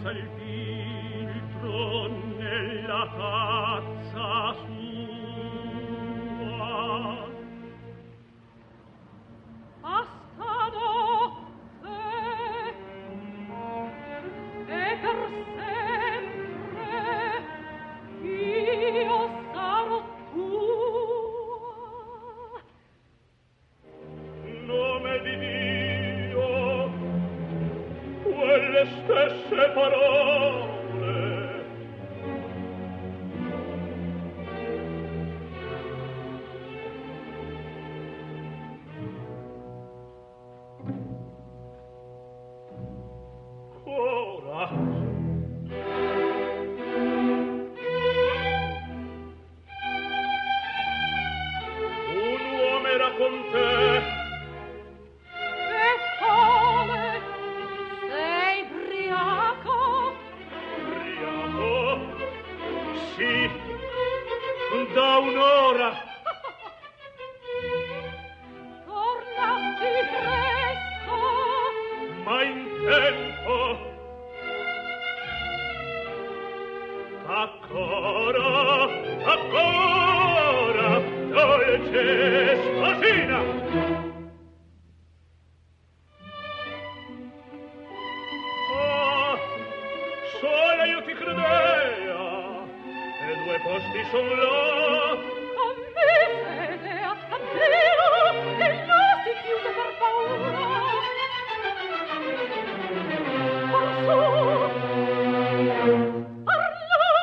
il filtro nella tazza sua. Basta notte e per sempre io sarò tua. Nome di Dio, quelle stesse parole ora un uomo era con te. E come sei briaco? Briaco? Sì, da un'ora. Tornasti presto. Ma in tempo. Ancora, dolce sposina. Ah, sola io ti credea, e due posti son là. Con me fede a Dio, e non si chiude per paura. Orsù, parla!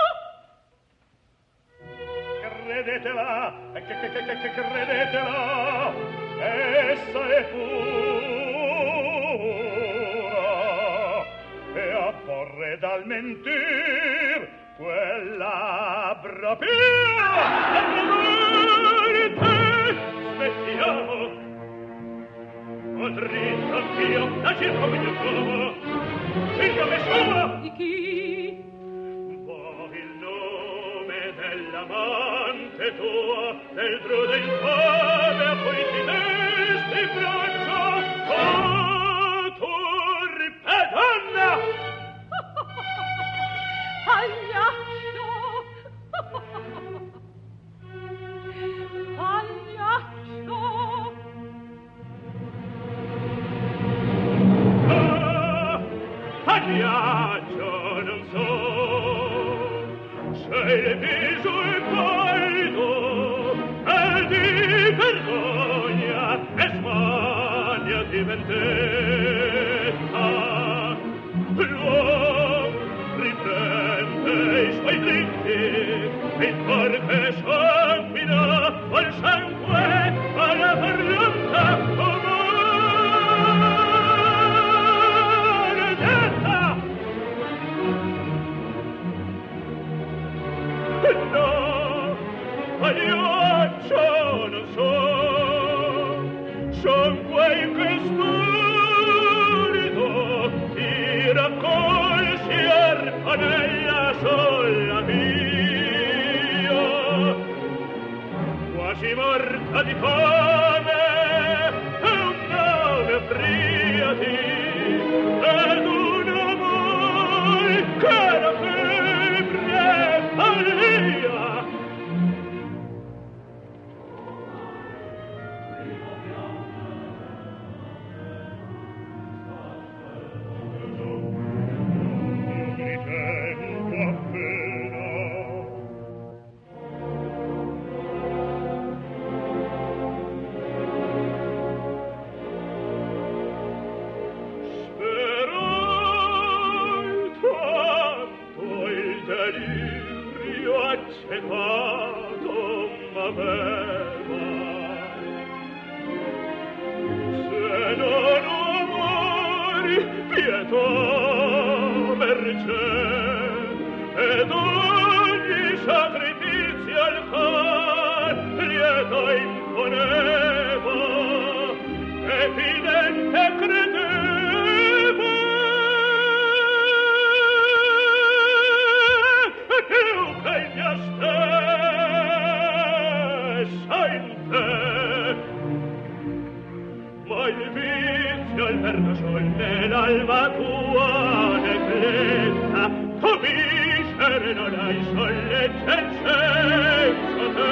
Credetela, credetela, essa è pura, e a porre dal mentir quella labbra pia. Smettiamo, o dritto anch'io, la circonvenio il nome suo. Di chi? Il nome dell'amante tua, del drudo infame a cui ti desti braccio. Oh, turpe donna! Pagliaccio! Pagliaccio! Ah, pagliaccio non so, sei il viso e pallido, e di vergogna e smania di vendetta. L'uom riprende i suoi dritti, e il cor che sanguina al sangue alla parlanta mordetta. No, pagliaccio non so, son quei che spirito ti raccolsi arpanella sola mia, quasi morta di fame, e un nome friati, ed un amor che la febbre follia. Mi tento appena. Sperai tanto il delirio accecato m'aveva. Se non amori, pietà, mercè, ed ogni sacrificio al cor lieta imponeva, evidente credeva, più che in mia stessa in te. Ma il vizio al verde sol nell'alba tua negretta vincere non hai sollezza in senza te.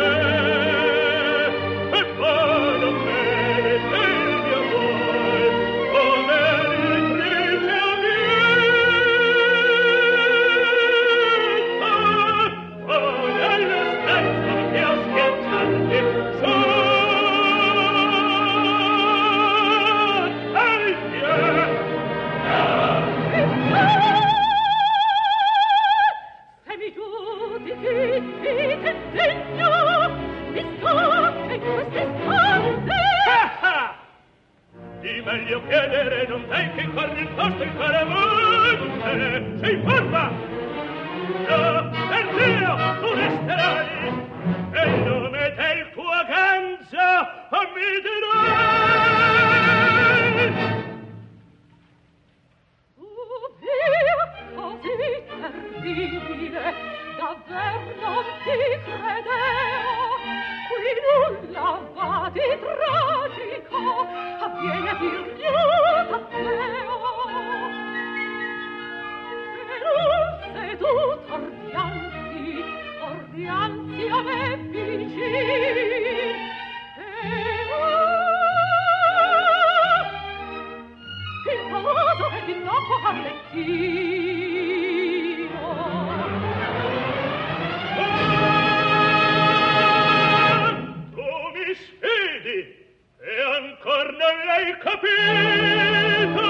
E vado bene del mio cuore, come l'attrice amica. Oh, nella stanza che ho schiacciati su. Di meglio chiedere non dai che corri il posto in caravante. Sei forma! No, per Dio, tu resterai e il nome del tua ganza mi dirai. Così terribile, davver non ti credevo. Qui nulla va di tragico, avviene dir lieta Teo. Però se tu tordianzi a me vicin, il famoso è d'innocuo Arlecchino. Tu mi sfidi e ancor non l'hai capito.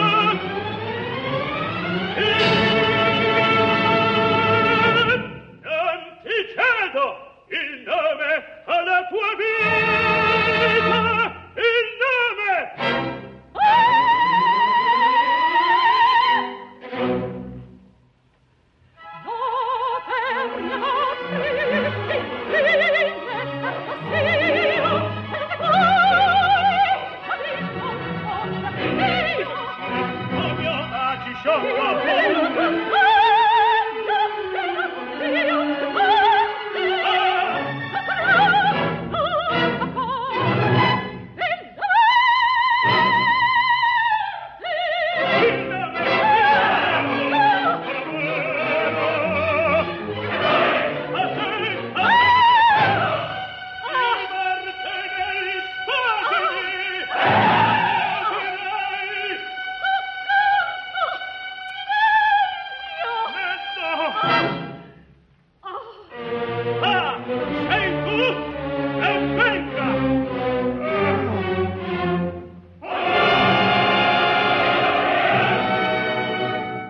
Non ti cedo il nome alla tua vita. Il nome!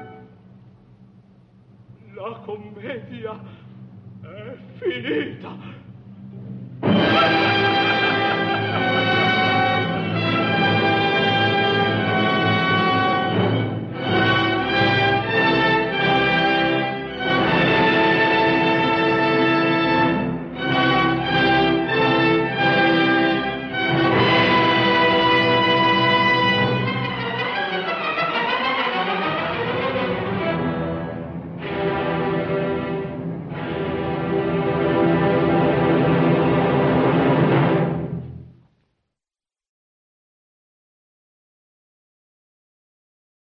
La commedia è finita.